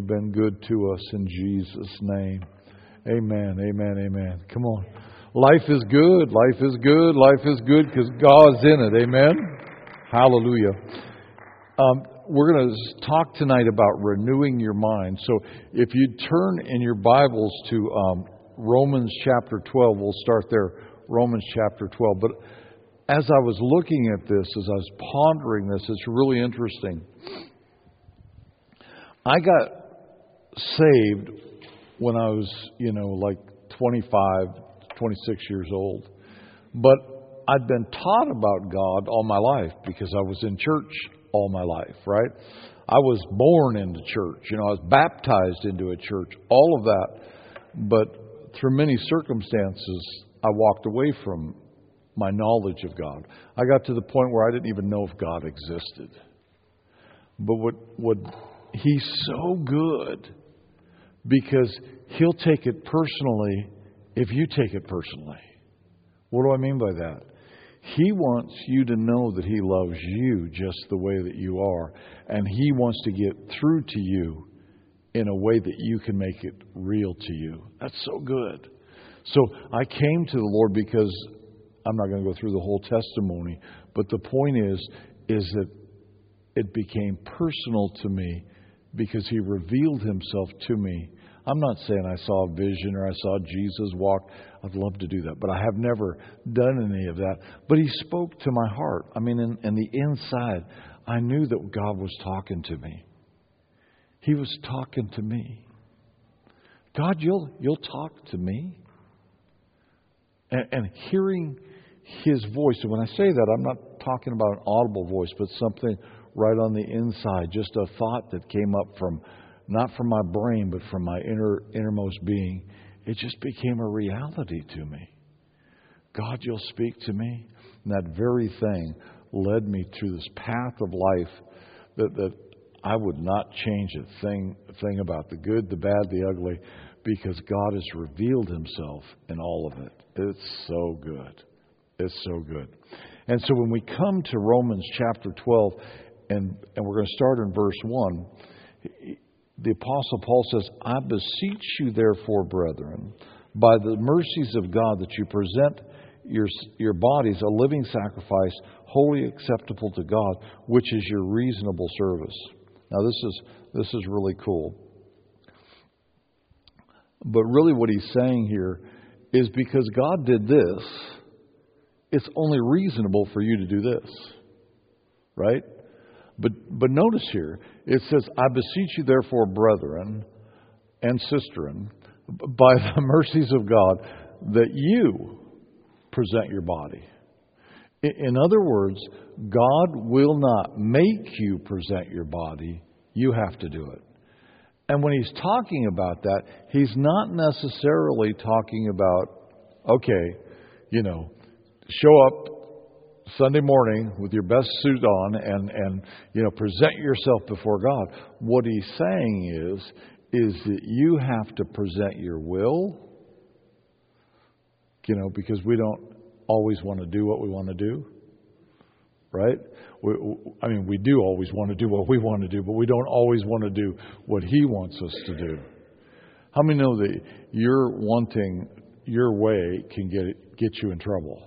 been good to us in Jesus' name. Amen, amen, amen. Come on. Life is good. Life is good. Life is good because God's in it. Amen. Hallelujah. We're going to talk tonight about renewing your mind. So if you turn in your Bibles to Romans chapter 12, we'll start there. Romans chapter 12. But as I was looking at this, as I was pondering this, it's really interesting. I got saved when I was, like 25, 26 years old. But I'd been taught about God all my life because I was in church all my life, right? I was born into church. I was baptized into a church, all of that. But through many circumstances, I walked away from my knowledge of God. I got to the point where I didn't even know if God existed. But what He's so good because He'll take it personally if you take it personally. What do I mean by that? He wants you to know that He loves you just the way that you are. And He wants to get through to you in a way that you can make it real to you. That's so good. So I came to the Lord because I'm not going to go through the whole testimony. But the point is that it became personal to me because He revealed Himself to me. I'm not saying I saw a vision or I saw Jesus walk. I'd love to do that. But I have never done any of that. But He spoke to my heart. I mean, in the inside, I knew that God was talking to me. He was talking to me. God, you'll talk to me? And hearing His voice. And when I say that, I'm not talking about an audible voice, but something right on the inside. Just a thought that came up from, not from my brain, but from my innermost being. It just became a reality to me. God, you'll speak to me. And that very thing led me through this path of life that I would not change a thing about the good, the bad, the ugly, because God has revealed Himself in all of it. It's so good. It's so good. And so when we come to Romans chapter 12, and we're going to start in verse 1, the Apostle Paul says, I beseech you therefore, brethren, by the mercies of God, that you present your bodies a living sacrifice, wholly acceptable to God, which is your reasonable service. Now this is really cool. But really what he's saying here is because God did this, it's only reasonable for you to do this. Right? But notice here, it says, I beseech you therefore, brethren and sistren, by the mercies of God, that you present your body. In other words, God will not make you present your body. You have to do it. And when He's talking about that, He's not necessarily talking about, okay, show up Sunday morning with your best suit on and present yourself before God. What He's saying is that you have to present your will, because we don't always want to do what we want to do, right? We do always want to do what we want to do, but we don't always want to do what He wants us to do. How many know that you're wanting your way can get you in trouble?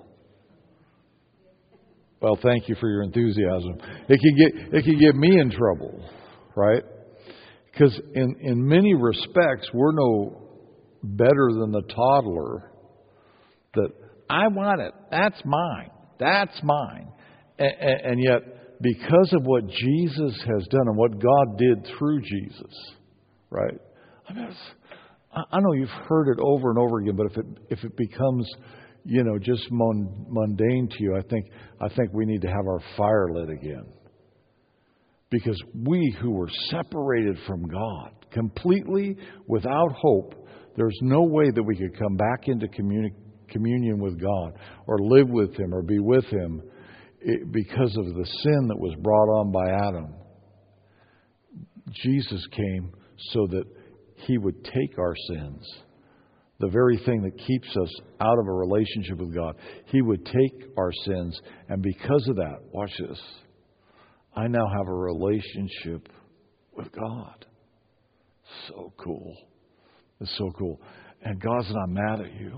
Well, thank you for your enthusiasm. It can get me in trouble, right? Because in many respects, we're no better than the toddler that I want it. That's mine. That's mine. And yet, because of what Jesus has done and what God did through Jesus, right? I know you've heard it over and over again, but if it becomes just mundane to you, I think we need to have our fire lit again. Because we who were separated from God, completely without hope, there's no way that we could come back into communion with God or live with Him or be with Him because of the sin that was brought on by Adam. Jesus came so that He would take our sins, the very thing that keeps us out of a relationship with God. He would take our sins, and because of that, watch this, I now have a relationship with God. so cool. It's so cool. And God's not mad at you.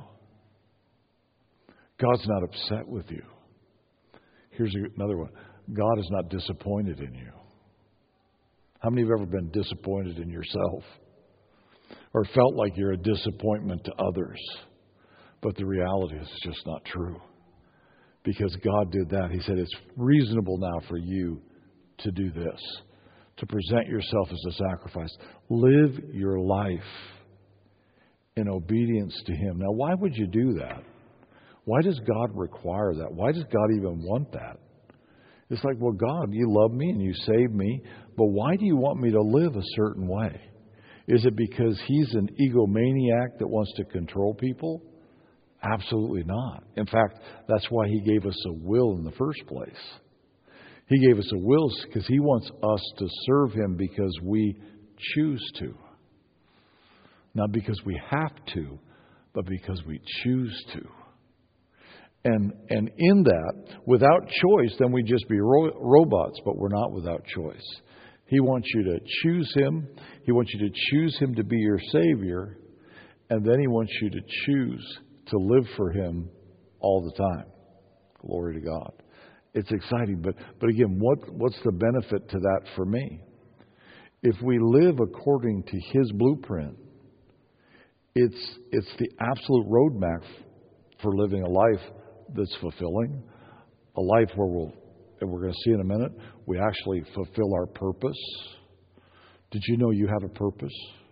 God's not upset with you. Here's another one. God is not disappointed in you. How many have ever been disappointed in yourself? Or felt like you're a disappointment to others? But the reality is it's just not true. Because God did that. He said, it's reasonable now for you to do this. To present yourself as a sacrifice. Live your life in obedience to Him. Now, why would you do that? Why does God require that? Why does God even want that? It's like, well, God, you love me and you saved me, but why do you want me to live a certain way? Is it because He's an egomaniac that wants to control people? Absolutely not. In fact, that's why He gave us a will in the first place. He gave us a will because He wants us to serve Him because we choose to. Not because we have to, but because we choose to. And in that, without choice, then we just be robots, but we're not without choice. He wants you to choose Him. He wants you to choose Him to be your Savior. And then He wants you to choose to live for Him all the time. Glory to God. It's exciting. But again, what's the benefit to that for me? If we live according to His blueprint, it's the absolute roadmap for living a life that's fulfilling, a life where and we're going to see in a minute, we actually fulfill our purpose. Did you know you have a purpose?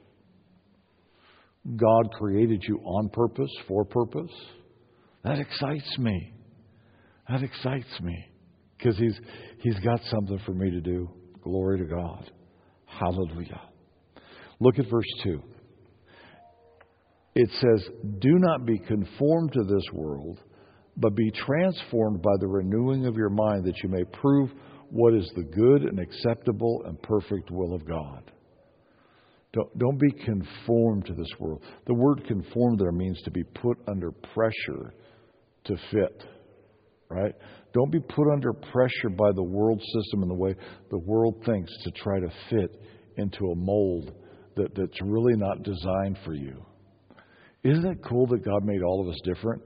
God created you on purpose, for purpose. That excites me. That excites me. Because He's got something for me to do. Glory to God. Hallelujah. Look at verse 2. It says, do not be conformed to this world, but be transformed by the renewing of your mind, that you may prove what is the good and acceptable and perfect will of God. Don't be conformed to this world. The word conform there means to be put under pressure to fit. Right? Don't be put under pressure by the world system and the way the world thinks to try to fit into a mold that's really not designed for you. Isn't it cool that God made all of us different?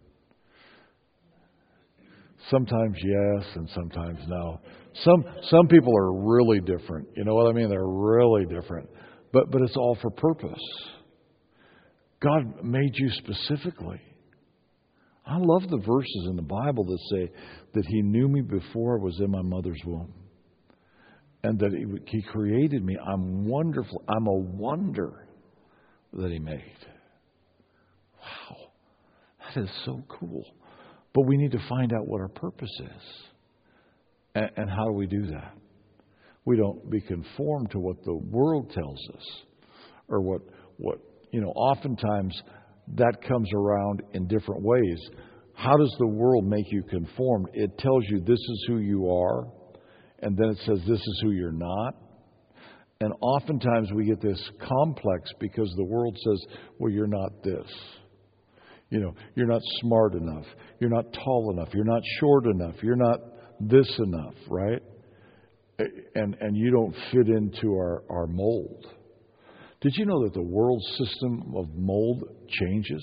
Sometimes yes, and sometimes no. Some people are really different. You know what I mean? They're really different. But it's all for purpose. God made you specifically. I love the verses in the Bible that say that He knew me before I was in my mother's womb. And that He created me. I'm wonderful. I'm a wonder that He made. Wow. That is so cool. But we need to find out what our purpose is. And how do we do that? We don't be conformed to what the world tells us. Or what oftentimes that comes around in different ways. How does the world make you conformed? It tells you this is who you are. And then it says this is who you're not. And oftentimes we get this complex because the world says, well, you're not this. You're not smart enough. You're not tall enough. You're not short enough. You're not this enough, right? And you don't fit into our mold. Did you know that the world system of mold changes?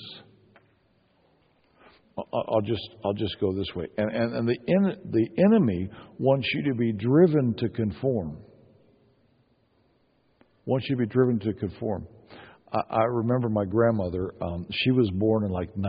I'll just go this way. And the enemy wants you to be driven to conform. Wants you to be driven to conform. I remember my grandmother, she was born in like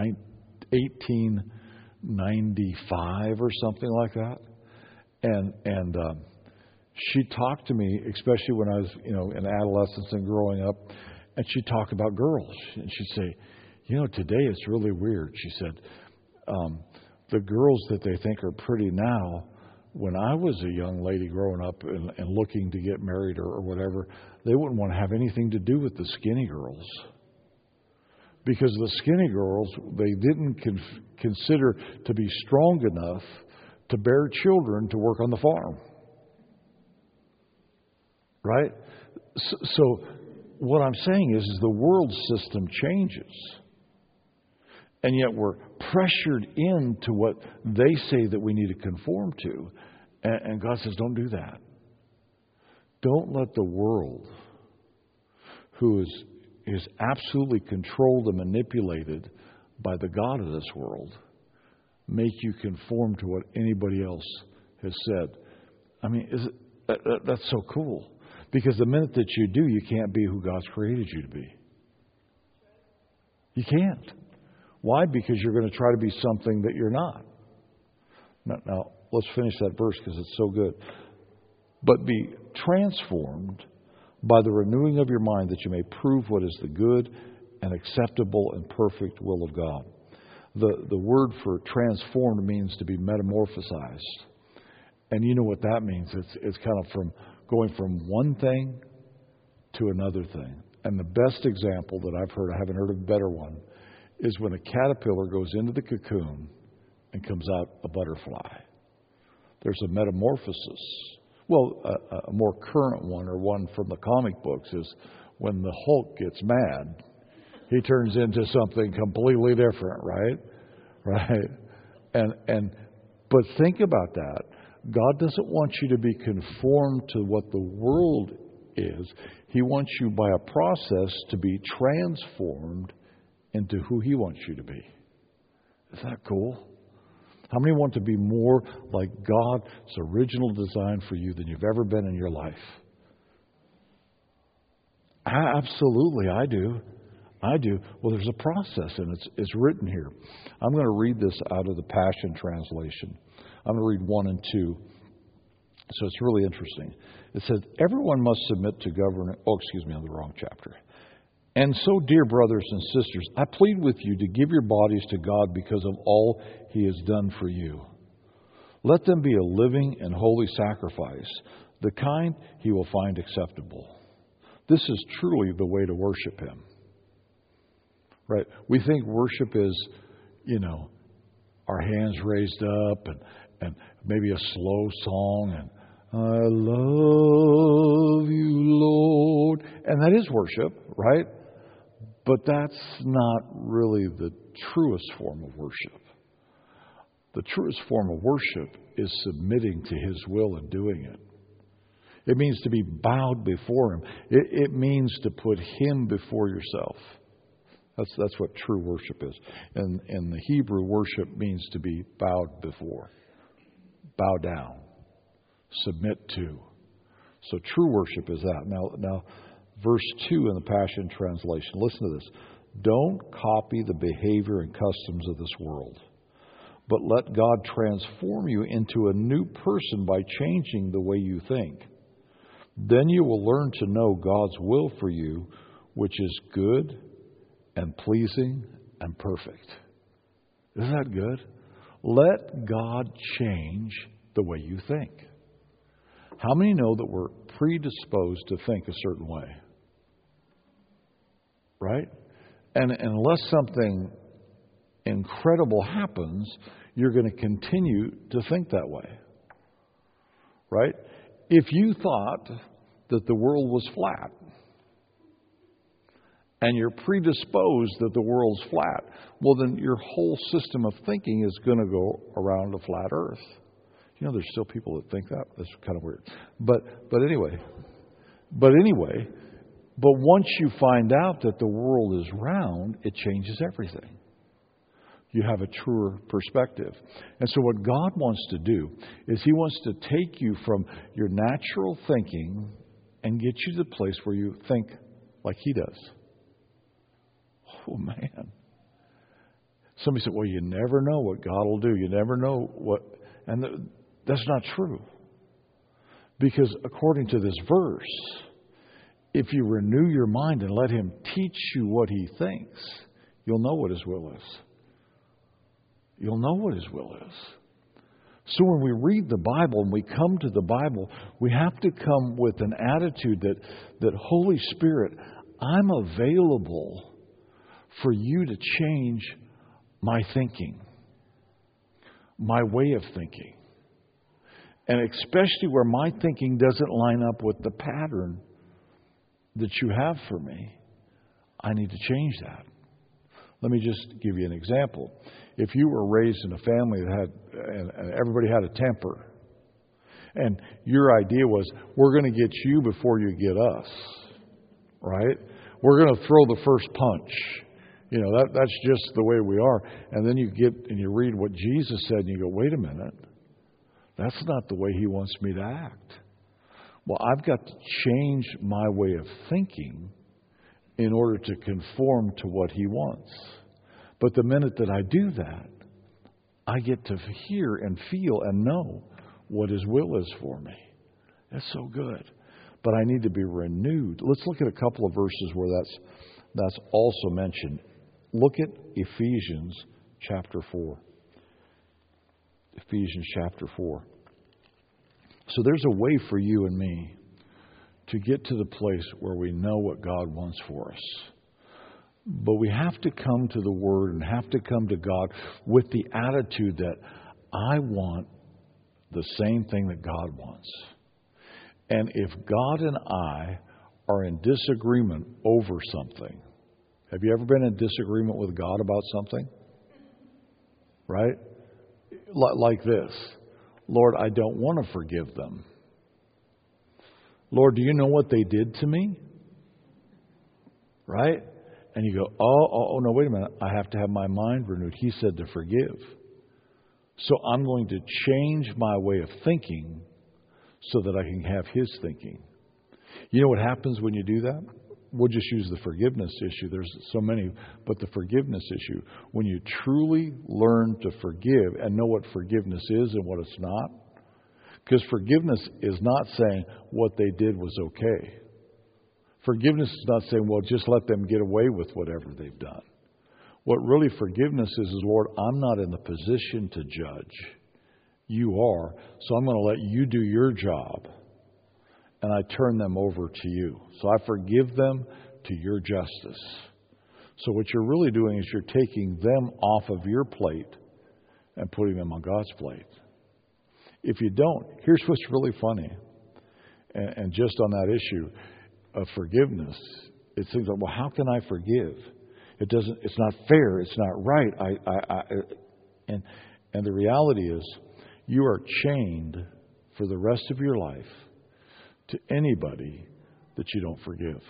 1895 or something like that. And she talked to me, especially when I was, in adolescence and growing up, and she'd talk about girls. And she'd say, today it's really weird. She said, the girls that they think are pretty now, when I was a young lady growing up and looking to get married or whatever, they wouldn't want to have anything to do with the skinny girls. Because the skinny girls, they didn't consider to be strong enough to bear children to work on the farm. Right? So what I'm saying is the world system changes. And yet we're pressured into what they say that we need to conform to. And God says, don't do that. Don't let the world, who is absolutely controlled and manipulated by the god of this world, make you conform to what anybody else has said? I mean, that's so cool. Because the minute that you do, you can't be who God's created you to be. You can't. Why? Because you're going to try to be something that you're not. Now let's finish that verse because it's so good. But be transformed by the renewing of your mind, that you may prove what is the good and acceptable and perfect will of God. The word for transformed means to be metamorphosized. And you know what that means. It's kind of from going from one thing to another thing. And the best example that I've heard, I haven't heard of a better one, is when a caterpillar goes into the cocoon and comes out a butterfly. There's a metamorphosis. Well, a more current one, or one from the comic books, is when the Hulk gets mad, he turns into something completely different, right? Right? But think about that. God doesn't want you to be conformed to what the world is. He wants you, by a process, to be transformed into who He wants you to be. Isn't that cool? How many want to be more like God's original design for you than you've ever been in your life? Absolutely, I do. I do. Well, there's a process, and it's written here. I'm going to read this out of the Passion Translation. I'm going to read 1 and 2. So it's really interesting. It says, everyone must submit to government. Oh, excuse me, I'm in the wrong chapter. And so, dear brothers and sisters, I plead with you to give your bodies to God because of all He has done for you. Let them be a living and holy sacrifice, the kind He will find acceptable. This is truly the way to worship Him. Right? We think worship is, our hands raised up and maybe a slow song and I love you, Lord. And that is worship, right? But that's not really the truest form of worship. The truest form of worship is submitting to His will and doing it. It means to be bowed before Him. It means to put Him before yourself. That's what true worship is. And in the Hebrew, worship means to be bowed before. Bow down. Submit to. So true worship is that. Now, verse 2 in the Passion Translation. Listen to this. Don't copy the behavior and customs of this world, but let God transform you into a new person by changing the way you think. Then you will learn to know God's will for you, which is good and pleasing and perfect. Isn't that good? Let God change the way you think. How many know that we're predisposed to think a certain way? Right? And unless something incredible happens, you're going to continue to think that way. Right? If you thought that the world was flat, and you're predisposed that the world's flat, well, then your whole system of thinking is going to go around a flat earth. There's still people that think that. That's kind of weird. But anyway, once you find out that the world is round, it changes everything. You have a truer perspective. And so what God wants to do is He wants to take you from your natural thinking and get you to the place where you think like He does. Oh, man. Somebody said, well, you never know what God will do. You never know what... And that's not true. Because according to this verse, if you renew your mind and let Him teach you what He thinks, you'll know what His will is. You'll know what His will is. So when we read the Bible and we come to the Bible, we have to come with an attitude that Holy Spirit, I'm available for you to change my thinking, my way of thinking. And especially where my thinking doesn't line up with the pattern that you have for me, I need to change that. Let me just give you an example. If you were raised in a family that had, and everybody had a temper, and your idea was, we're going to get you before you get us, right? We're going to throw the first punch. You know, that's just the way we are. And then you get and you read what Jesus said and you go, wait a minute. That's not the way He wants me to act. Well, I've got to change my way of thinking in order to conform to what He wants. But the minute that I do that, I get to hear and feel and know what His will is for me. That's so good. But I need to be renewed. Let's look at a couple of verses where that's also mentioned. Look at Ephesians chapter 4. Ephesians chapter 4. So there's a way for you and me to get to the place where we know what God wants for us. But we have to come to the Word and have to come to God with the attitude that I want the same thing that God wants. And if God and I are in disagreement over something, have you ever been in disagreement with God about something? Right? Like this. Lord, I don't want to forgive them. Lord, do you know what they did to me? Right? And you go, oh, no, wait a minute. I have to have my mind renewed. He said to forgive. So I'm going to change my way of thinking so that I can have His thinking. You know what happens when you do that? We'll just use the forgiveness issue. There's so many, but the forgiveness issue. When you truly learn to forgive and know what forgiveness is and what it's not, because forgiveness is not saying what they did was okay. Forgiveness is not saying, well, just let them get away with whatever they've done. What really forgiveness is, Lord, I'm not in the position to judge. You are, so I'm going to let You do Your job. And I turn them over to You. So I forgive them to Your justice. So what you're really doing is you're taking them off of your plate and putting them on God's plate. If you don't, here's what's really funny. And just on that issue of forgiveness, it seems like, well, how can I forgive? It's not fair. It's not right. And the reality is, you are chained for the rest of your life to anybody that you don't forgive.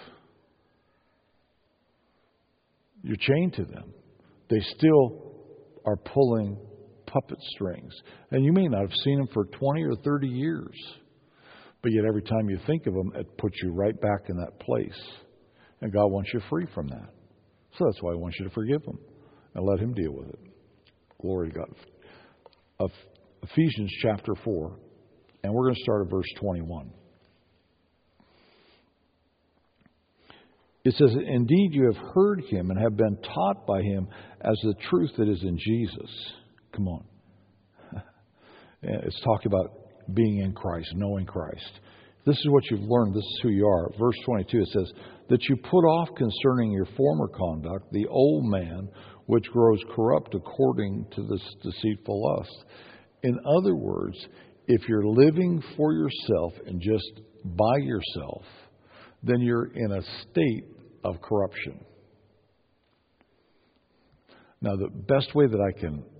You're chained to them. They still are pulling puppet strings. And you may not have seen them for 20 or 30 years. But yet every time you think of them, it puts you right back in that place. And God wants you free from that. So that's why He wants you to forgive them and let Him deal with it. Glory to God. Ephesians chapter 4. And we're going to start at verse 21. It says, indeed you have heard Him and have been taught by Him as the truth that is in Jesus. Come on. It's talking about being in Christ, knowing Christ. This is what you've learned. This is who you are. Verse 22, it says, that you put off concerning your former conduct the old man, which grows corrupt according to this deceitful lust. In other words, if you're living for yourself and just by yourself, then you're in a state of corruption. Now, the best way that I can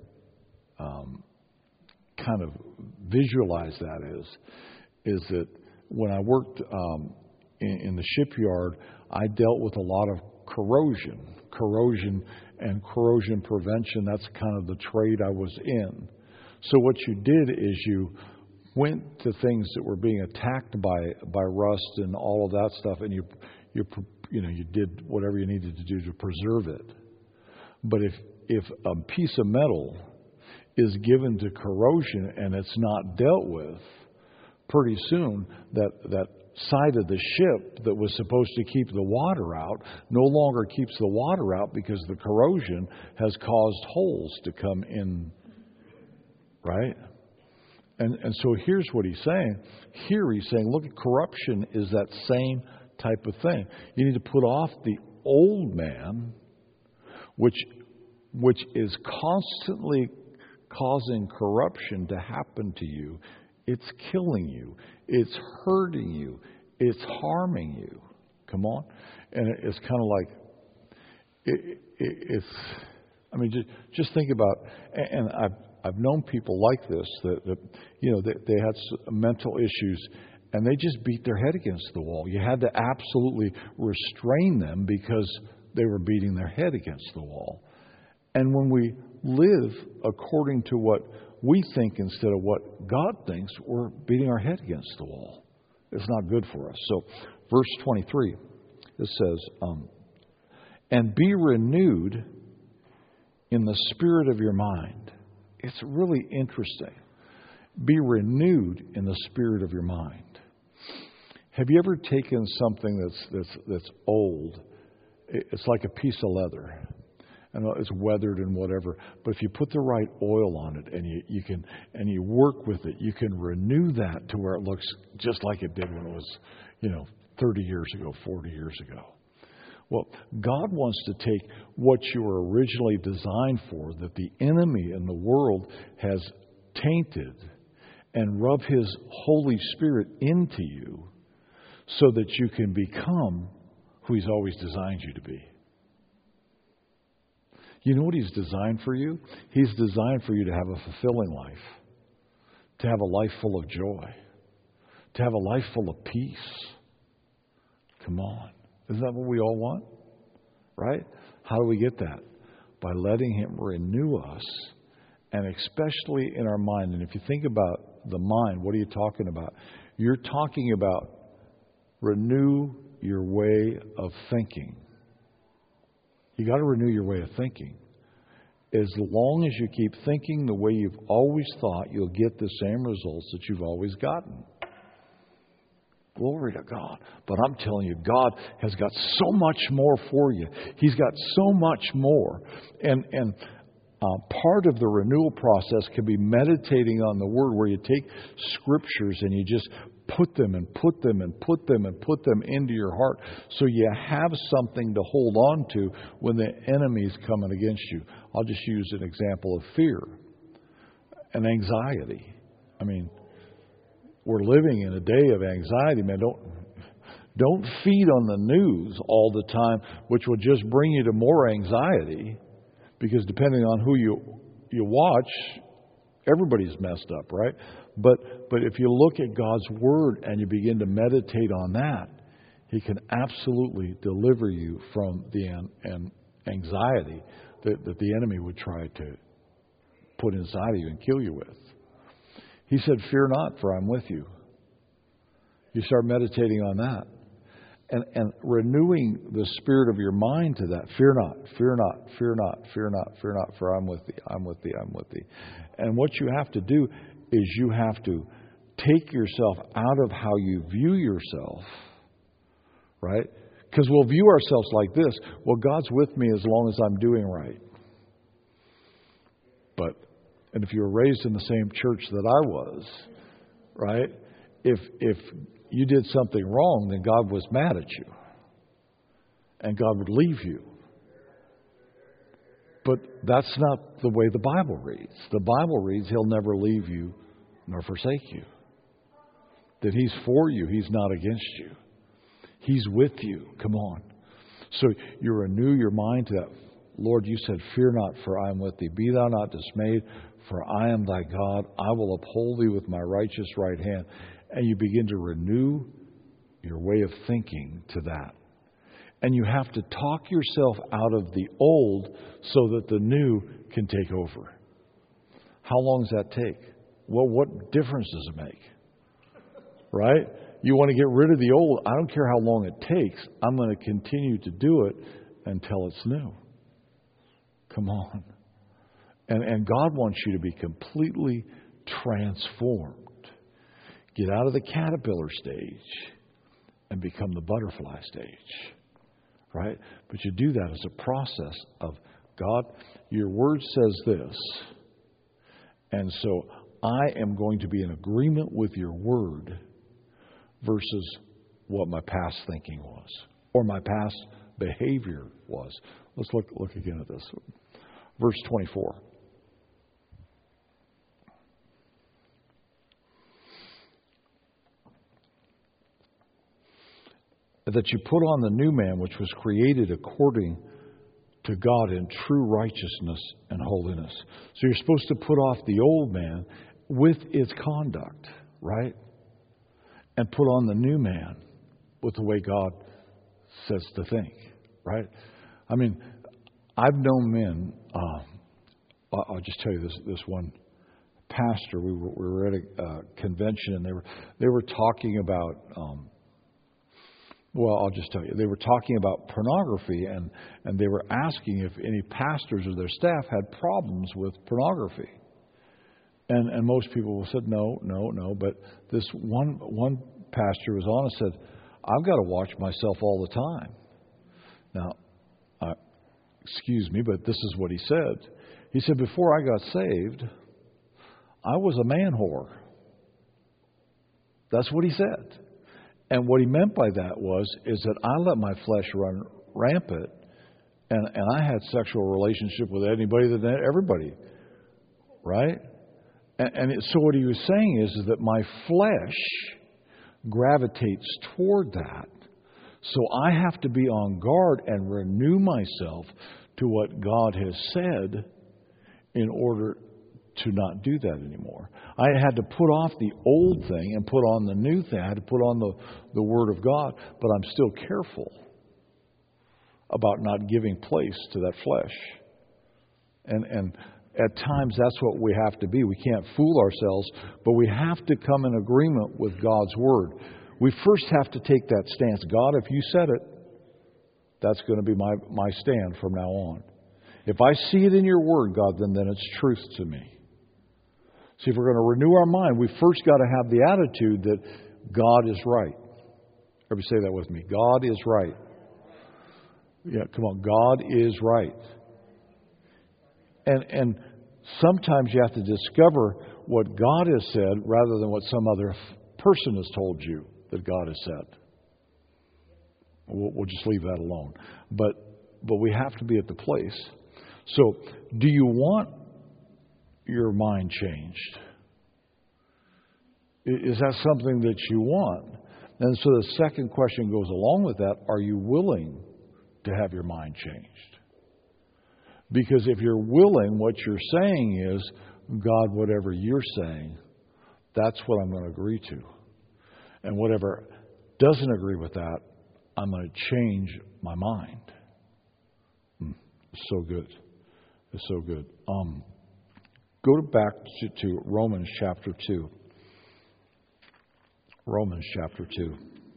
kind of visualize that is that when I worked in the shipyard, I dealt with a lot of corrosion and corrosion prevention. That's kind of the trade I was in. So what you did is you went to things that were being attacked by rust and all of that stuff, and you did whatever you needed to do to preserve it. But if a piece of metal is given to corrosion and it's not dealt with, pretty soon that side of the ship that was supposed to keep the water out no longer keeps the water out because the corrosion has caused holes to come in, right? And so here's what he's saying. Here he's saying, look, corruption is that same type of thing. You need to put off the old man, which is constantly causing corruption to happen to you. It's killing you. It's hurting you. It's harming you. Come on. And it's kind of like, it's, I mean, just think about, and I've known people like this that they had mental issues, and they just beat their head against the wall. You had to absolutely restrain them because they were beating their head against the wall. And when we live according to what we think instead of what God thinks, we're beating our head against the wall. It's not good for us. So, verse 23, it says, and be renewed in the spirit of your mind. It's really interesting. Be renewed in the spirit of your mind. Have you ever taken something that's old? It's like a piece of leather. I know it's weathered and whatever, but if you put the right oil on it and you work with it, you can renew that to where it looks just like it did when it was, 30 years ago, 40 years ago. Well, God wants to take what you were originally designed for, that the enemy in the world has tainted, and rub His Holy Spirit into you so that you can become who He's always designed you to be. You know what He's designed for you? He's designed for you to have a fulfilling life, to have a life full of joy, to have a life full of peace. Come on. Isn't that what we all want? Right? How do we get that? By letting Him renew us, and especially in our mind. And if you think about the mind, what are you talking about? You're talking about renew your way of thinking. You got to renew your way of thinking. As long as you keep thinking the way you've always thought, you'll get the same results that you've always gotten. Glory to God. But I'm telling you, God has got so much more for you. He's got so much more. And part of the renewal process can be meditating on the Word, where you take scriptures and you just put them into your heart, so you have something to hold on to when the enemy's coming against you. I'll just use an example of fear and anxiety. I mean, we're living in a day of anxiety, man. Don't feed on the news all the time, which will just bring you to more anxiety, because depending on who you watch, everybody's messed up, right? But if you look at God's Word and you begin to meditate on that, He can absolutely deliver you from the anxiety that the enemy would try to put inside of you and kill you with. He said, fear not, for I'm with you. You start meditating on that. And renewing the spirit of your mind to that. Fear not, fear not, fear not, fear not, fear not, for I'm with thee, I'm with thee, I'm with thee. And what you have to do is you have to take yourself out of how you view yourself, right? Because we'll view ourselves like this. Well, God's with me as long as I'm doing right. And if you were raised in the same church that I was, right? If you did something wrong, then God was mad at you. And God would leave you. But that's not the way the Bible reads. The Bible reads, He'll never leave you nor forsake you. That He's for you, He's not against you. He's with you. Come on. So you renew your mind to that. Lord, you said, fear not, for I am with thee. Be thou not dismayed, for I am thy God. I will uphold thee with my righteous right hand. And you begin to renew your way of thinking to that. And you have to talk yourself out of the old so that the new can take over. How long does that take? Well, what difference does it make? Right? You want to get rid of the old. I don't care how long it takes. I'm going to continue to do it until it's new. Come on. And God wants you to be completely transformed. Get out of the caterpillar stage and become the butterfly stage. Right? But you do that as a process of, God, your word says this. And so I am going to be in agreement with your word versus what my past thinking was or my past behavior was. Let's look again at this. Verse 24. That you put on the new man, which was created according to God in true righteousness and holiness. So you're supposed to put off the old man with its conduct, right? and put on the new man with the way God says to think, right? I mean, I've known men, I'll just tell you this one pastor, we were at a convention, and they were talking about, I'll just tell you, they were talking about pornography, and they were asking if any pastors or their staff had problems with pornography. And most people said, no. But this one pastor was honest, said, I've got to watch myself all the time. Now, excuse me, but this is what he said. He said, before I got saved, I was a man whore. That's what he said. And what he meant by that is that I let my flesh run rampant, and I had sexual relationship with anybody, everybody, right? So what he was saying is that my flesh gravitates toward that. So I have to be on guard and renew myself to what God has said in order to not do that anymore. I had to put off the old thing and put on the new thing. I had to put on the Word of God, but I'm still careful about not giving place to that flesh. And at times that's what we have to be. We can't fool ourselves, but we have to come in agreement with God's Word. We first have to take that stance. God, if you said it, that's going to be my stand from now on. If I see it in your Word, God, then it's truth to me. See, if we're going to renew our mind, we first got to have the attitude that God is right. Everybody say that with me. God is right. Yeah, come on. God is right. And sometimes you have to discover what God has said rather than what some other person has told you that God has said. We'll just leave that alone. But we have to be at the place. So, do you want your mind changed? Is that something that you want? And so the second question goes along with that. Are you willing to have your mind changed? Because if you're willing, what you're saying is, God, whatever you're saying, that's what I'm going to agree to. And whatever doesn't agree with that, I'm going to change my mind. So good. It's so good. Go back to Romans chapter 2. Romans chapter 2.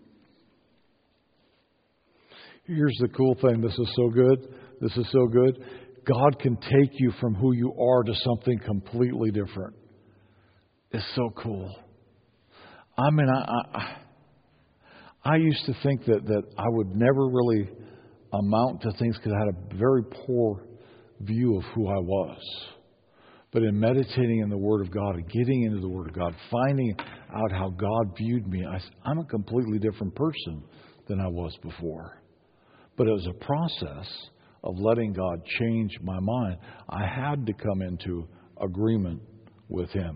Here's the cool thing. This is so good. This is so good. God can take you from who you are to something completely different. It's so cool. I mean, I used to think that I would never really amount to things because I had a very poor view of who I was. But in meditating in the Word of God and getting into the Word of God, finding out how God viewed me, I'm a completely different person than I was before. But it was a process of letting God change my mind. I had to come into agreement with Him.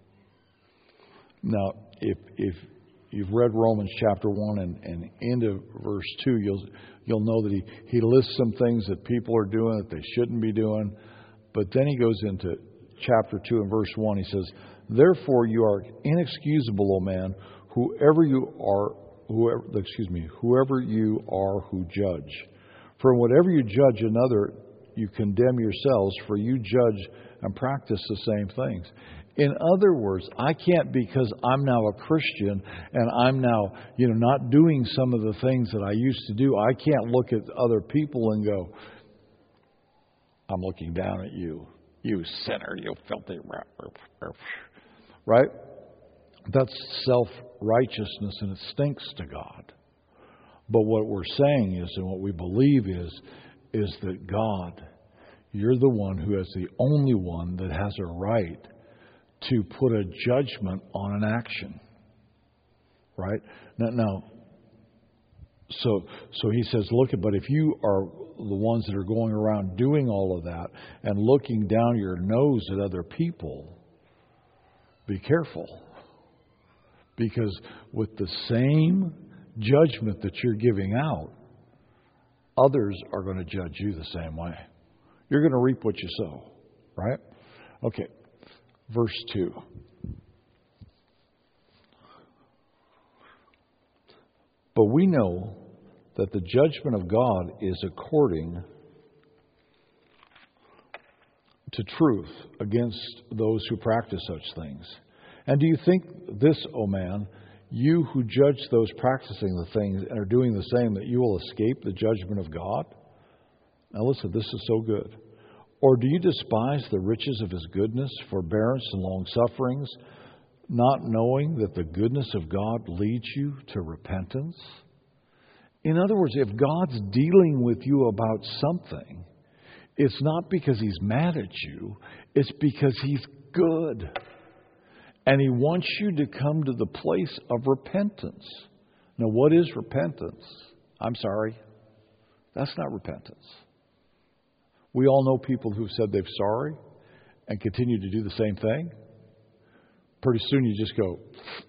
Now, if you've read Romans chapter 1 and into verse 2, you'll know that he lists some things that people are doing that they shouldn't be doing. But then he goes into chapter 2 and verse 1. He says, therefore you are inexcusable, O man, whoever you are who judge. For whatever you judge another, you condemn yourselves, for you judge and practice the same things. In other words, I can't, because I'm now a Christian and I'm now, not doing some of the things that I used to do, I can't look at other people and go, I'm looking down at you, you sinner, you filthy, right? That's self-righteousness, and it stinks to God. But what we're saying is, and what we believe is that God, you're the one who is the only one that has a right to put a judgment on an action. Right? Now, so he says, but if you are the ones that are going around doing all of that and looking down your nose at other people, be careful. Because with the same judgment that you're giving out, others are going to judge you the same way. You're going to reap what you sow. Right? Okay. Verse 2. But we know that the judgment of God is according to truth against those who practice such things. And do you think this, O man, you who judge those practicing the things and are doing the same, that you will escape the judgment of God? Now listen, this is so good. Or do you despise the riches of His goodness, forbearance, and long sufferings, not knowing that the goodness of God leads you to repentance? In other words, if God's dealing with you about something, it's not because He's mad at you, it's because He's good. And He wants you to come to the place of repentance. Now, what is repentance? I'm sorry. That's not repentance. We all know people who've said they're sorry and continue to do the same thing. Pretty soon you just go,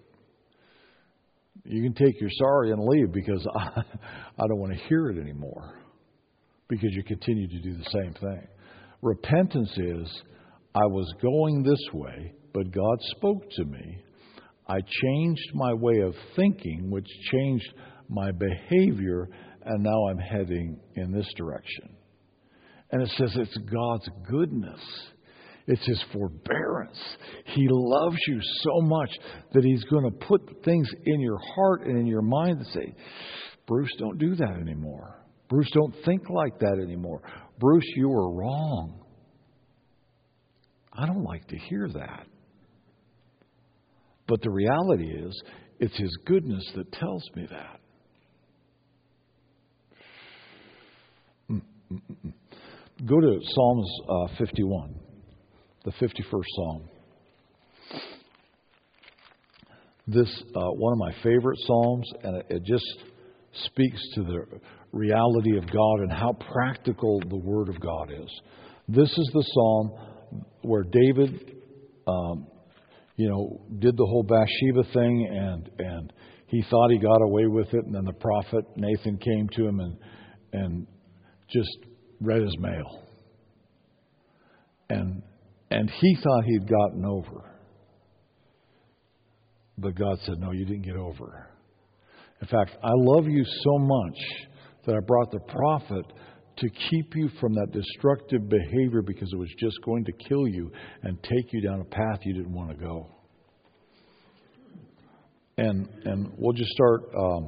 you can take your sorry and leave, because I don't want to hear it anymore, because you continue to do the same thing. Repentance is, I was going this way, but God spoke to me. I changed my way of thinking, which changed my behavior, and now I'm heading in this direction. And it says it's God's goodness. It's His forbearance. He loves you so much that He's going to put things in your heart and in your mind that say, Bruce, don't do that anymore. Bruce, don't think like that anymore. Bruce, you were wrong. I don't like to hear that. But the reality is, it's His goodness that tells me that. Go to Psalms 51, the 51st Psalm. This one of my favorite Psalms, and it just speaks to the reality of God and how practical the Word of God is. This is the Psalm where David, did the whole Bathsheba thing, and he thought he got away with it, and then the prophet Nathan came to him and just read his mail. And he thought he'd gotten over. But God said, no, you didn't get over. In fact, I love you so much that I brought the prophet to keep you from that destructive behavior, because it was just going to kill you and take you down a path you didn't want to go. And we'll just start.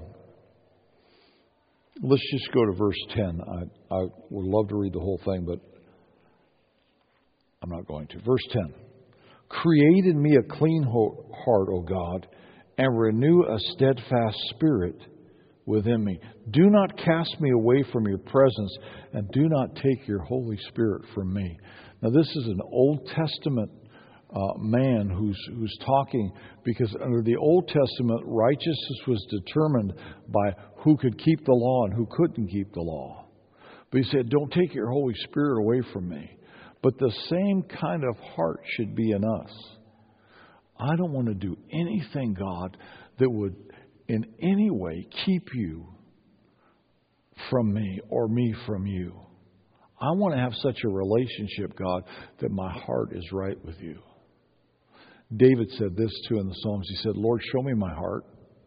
Let's just go to verse 10. I would love to read the whole thing, but I'm not going to. Verse 10. Create in me a clean heart, O God, and renew a steadfast spirit within me. Do not cast me away from your presence, and do not take your Holy Spirit from me. Now, this is an Old Testament man who's talking, because under the Old Testament, righteousness was determined by who could keep the law and who couldn't keep the law. But he said, don't take your Holy Spirit away from me. But the same kind of heart should be in us. I don't want to do anything, God, that would in any way keep you from me or me from you. I want to have such a relationship, God, that my heart is right with you. David said this too in the Psalms. He said, Lord, show me my heart.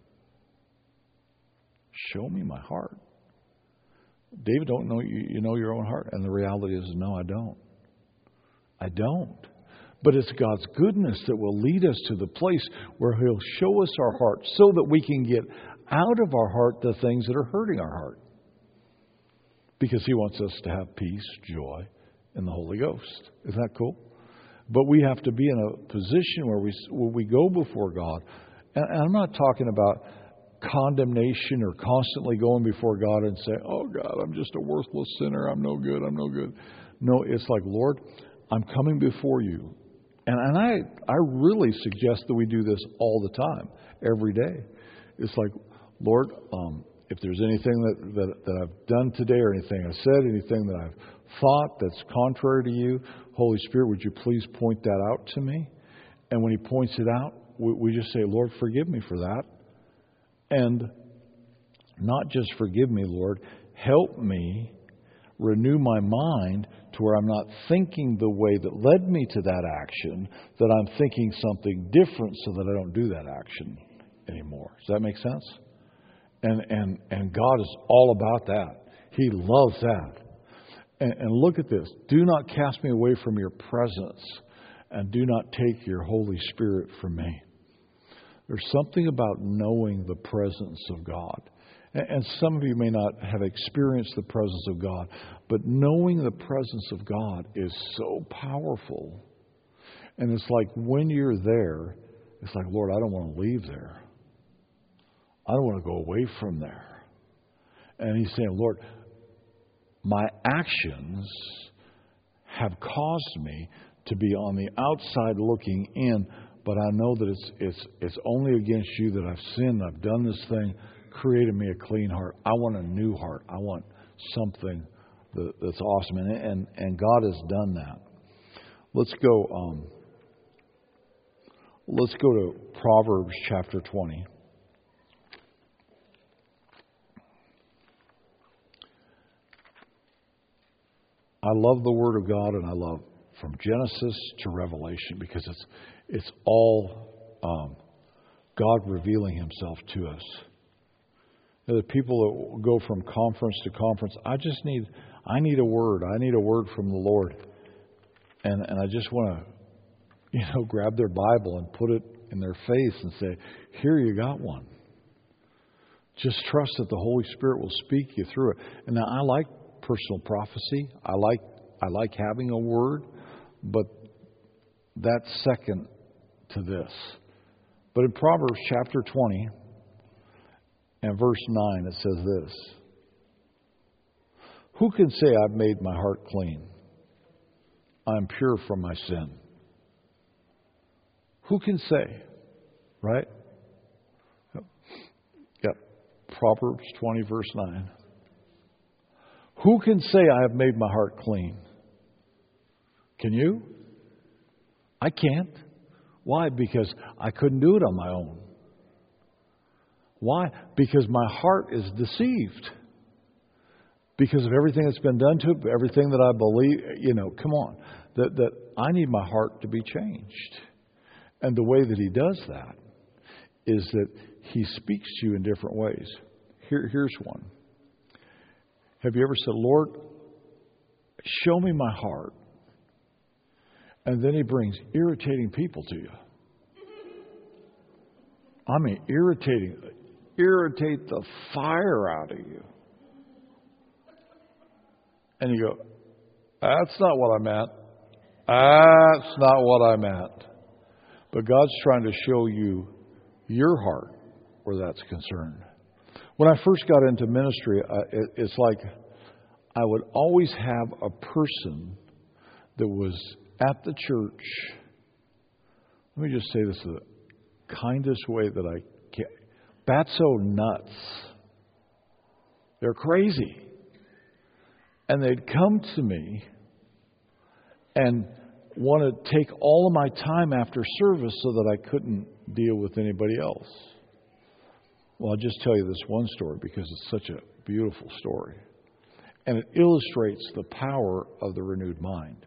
Show me my heart. David, don't know you know your own heart. And the reality is, no, I don't. I don't. But it's God's goodness that will lead us to the place where He'll show us our heart, so that we can get out of our heart the things that are hurting our heart. Because He wants us to have peace, joy, and the Holy Ghost. Isn't that cool? But we have to be in a position where we go before God. And I'm not talking about condemnation or constantly going before God and saying, oh God, I'm just a worthless sinner. I'm no good. I'm no good. No, it's like, Lord, I'm coming before you. And I really suggest that we do this all the time, every day. It's like, Lord, if there's anything that I've done today, or anything I said, anything that I've thought that's contrary to you, Holy Spirit, would you please point that out to me? And when He points it out, we just say, Lord, forgive me for that. And not just forgive me, Lord, help me renew my mind to where I'm not thinking the way that led me to that action, that I'm thinking something different so that I don't do that action anymore. Does that make sense? And God is all about that. He loves that. And look at this. Do not cast me away from your presence, and do not take your Holy Spirit from me. There's something about knowing the presence of God. And some of you may not have experienced the presence of God, but knowing the presence of God is so powerful. And it's like when you're there, it's like, Lord, I don't want to leave there. I don't want to go away from there. And He's saying, Lord, my actions have caused me to be on the outside looking in, but I know that it's only against you that I've sinned. I've done this thing. Created me a clean heart. I want a new heart. I want something that's awesome. And God has done that. Let's go to Proverbs chapter 20. I love the Word of God, and I love from Genesis to Revelation, because it's all God revealing Himself to us. The people that go from conference to conference, I need a word. I need a word from the Lord. And I just want to, grab their Bible and put it in their face and say, here, you got one. Just trust that the Holy Spirit will speak you through it. And now I like personal prophecy. I like having a word, but that's second to this. But in Proverbs chapter 20, and verse 9, it says this: who can say I've made my heart clean? I'm pure from my sin. Who can say? Right? Yep. Proverbs 20, verse 9. Who can say I have made my heart clean? Can you? I can't. Why? Because I couldn't do it on my own. Why? Because my heart is deceived. Because of everything that's been done to it, everything that I believe, come on. That I need my heart to be changed. And the way that He does that is that He speaks to you in different ways. Here's one. Have you ever said, Lord, show me my heart? And then He brings irritating people to you. I mean, irritate the fire out of you. And you go, that's not what I meant. That's not what I meant. But God's trying to show you your heart where that's concerned. When I first got into ministry, it's like I would always have a person that was at the church. Let me just say this the kindest way that I can. Batso nuts. They're crazy. And they'd come to me and want to take all of my time after service so that I couldn't deal with anybody else. Well, I'll just tell you this one story because it's such a beautiful story. And it illustrates the power of the renewed mind.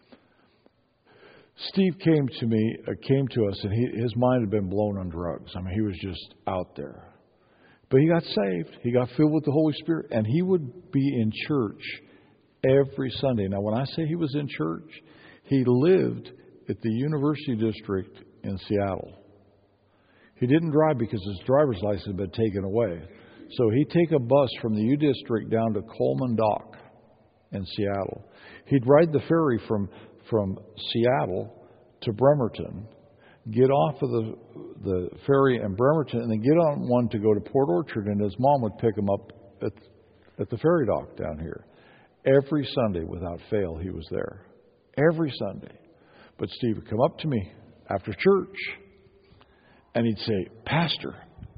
Steve came to us, and his mind had been blown on drugs. I mean, he was just out there. But he got saved. He got filled with the Holy Spirit, and he would be in church every Sunday. Now, when I say he was in church, he lived at the University District in Seattle. He didn't drive because his driver's license had been taken away. So he'd take a bus from the U District down to Coleman Dock in Seattle. He'd ride the ferry from Seattle to Bremerton, get off of the ferry in Bremerton, and then get on one to go to Port Orchard, and his mom would pick him up at the ferry dock down here. Every Sunday, without fail, he was there. Every Sunday. But Steve would come up to me after church, and he'd say, Pastor,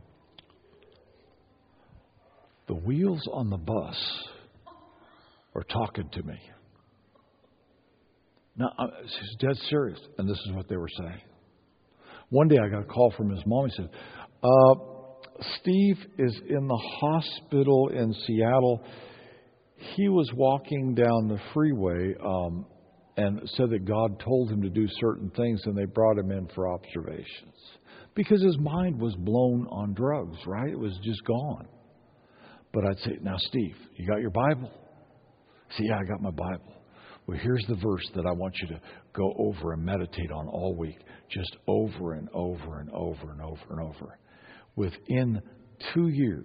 the wheels on the bus are talking to me. Now, she's dead serious, and this is what they were saying. One day I got a call from his mom. He said, Steve is in the hospital in Seattle. He was walking down the freeway and said that God told him to do certain things, and they brought him in for observations. Because his mind was blown on drugs, right? It was just gone. But I'd say, now, Steve, you got your Bible? See, yeah, I got my Bible. Well, here's the verse that I want you to go over and meditate on all week. Just over and over and over and over and over. Within 2 years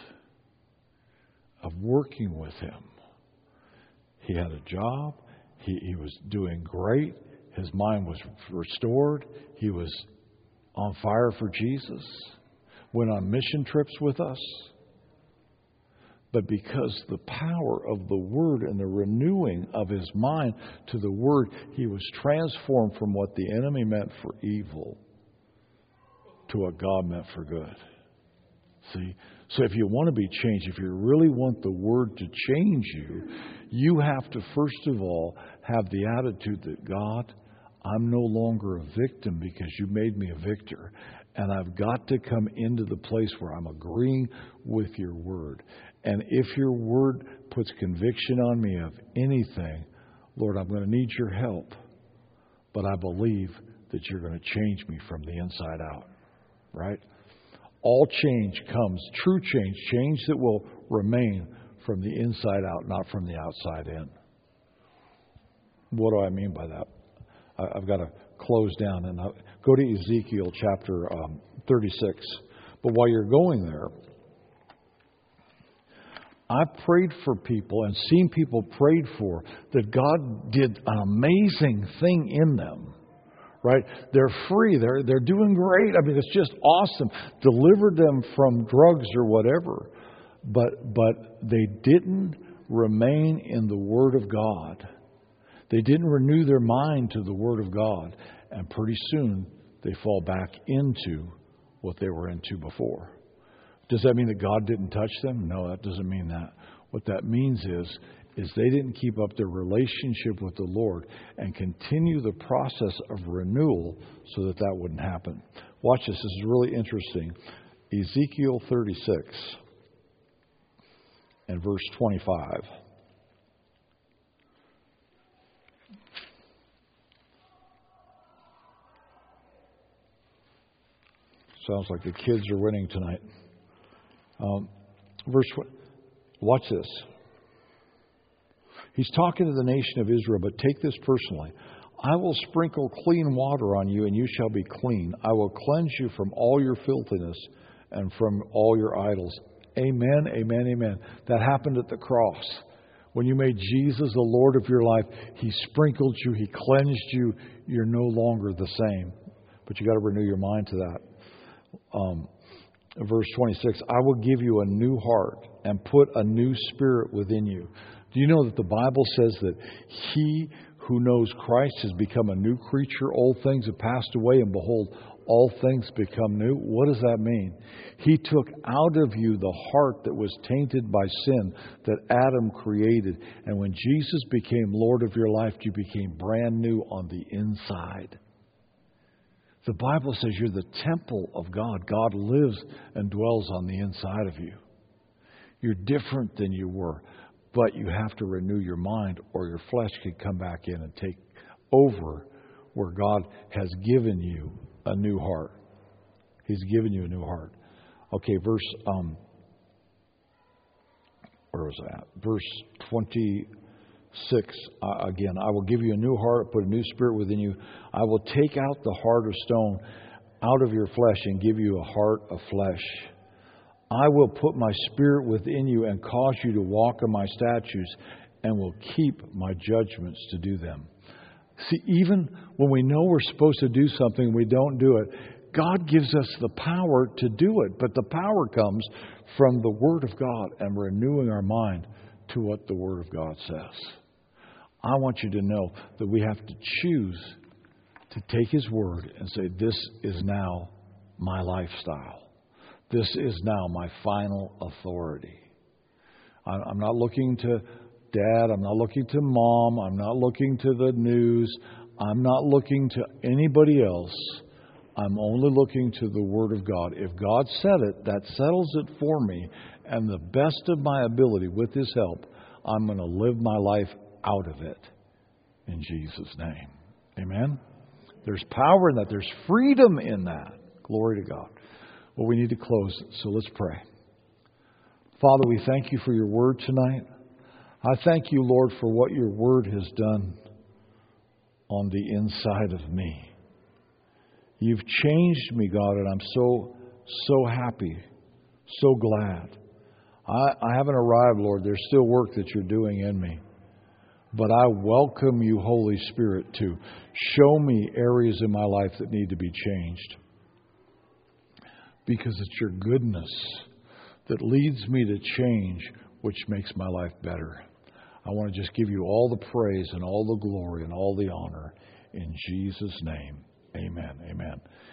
of working with him, he had a job. He was doing great. His mind was restored. He was on fire for Jesus. Went on mission trips with us. But because the power of the Word and the renewing of his mind to the Word, he was transformed from what the enemy meant for evil to what God meant for good. See? So if you want to be changed, if you really want the Word to change you, you have to, first of all, have the attitude that, God, I'm no longer a victim because you made me a victor. And I've got to come into the place where I'm agreeing with your Word. And if your Word puts conviction on me of anything, Lord, I'm going to need your help. But I believe that you're going to change me from the inside out. Right? All change comes, true change, change that will remain from the inside out, not from the outside in. What do I mean by that? I've got to close down and go to Ezekiel chapter 36. But while you're going there, I prayed for people and seen people prayed for that God did an amazing thing in them. Right? They're free. They're doing great. I mean, it's just awesome. Delivered them from drugs or whatever. But they didn't remain in the Word of God. They didn't renew their mind to the Word of God. And pretty soon they fall back into what they were into before. Does that mean that God didn't touch them? No, that doesn't mean that. What that means is they didn't keep up their relationship with the Lord and continue the process of renewal so that that wouldn't happen. Watch this. This is really interesting. Ezekiel 36 and verse 25. Sounds like the kids are winning tonight. Watch this. He's talking to the nation of Israel, but take this personally. I will sprinkle clean water on you, and you shall be clean. I will cleanse you from all your filthiness and from all your idols. Amen, amen, amen. That happened at the cross. When you made Jesus the Lord of your life, He sprinkled you, He cleansed you. You're no longer the same. But you got to renew your mind to that. Verse 26, I will give you a new heart and put a new spirit within you. Do you know that the Bible says that he who knows Christ has become a new creature? Old things have passed away, and behold, all things become new. What does that mean? He took out of you the heart that was tainted by sin that Adam created. And when Jesus became Lord of your life, you became brand new on the inside. The Bible says you're the temple of God. God lives and dwells on the inside of you. You're different than you were, but you have to renew your mind or your flesh can come back in and take over where God has given you a new heart. He's given you a new heart. Okay, verse, where was I at? Verse 26, again, I will give you a new heart, put a new spirit within you. I will take out the heart of stone out of your flesh and give you a heart of flesh. I will put my spirit within you and cause you to walk in my statutes and will keep my judgments to do them. See, even when we know we're supposed to do something, we don't do it. God gives us the power to do it, but the power comes from the Word of God and renewing our mind to what the Word of God says. I want you to know that we have to choose to take His Word and say, this is now my lifestyle. This is now my final authority. I'm not looking to Dad. I'm not looking to Mom. I'm not looking to the news. I'm not looking to anybody else. I'm only looking to the Word of God. If God said it, that settles it for me. And the best of my ability, with His help, I'm going to live my life out of it. In Jesus' name. Amen? There's power in that. There's freedom in that. Glory to God. Well, we need to close, so let's pray. Father, we thank you for your word tonight. I thank you, Lord, for what your word has done on the inside of me. You've changed me, God, and I'm so happy, so glad. I haven't arrived, Lord. There's still work that you're doing in me. But I welcome you, Holy Spirit, to show me areas in my life that need to be changed. Because it's your goodness that leads me to change, which makes my life better. I want to just give you all the praise and all the glory and all the honor in Jesus' name. Amen. Amen.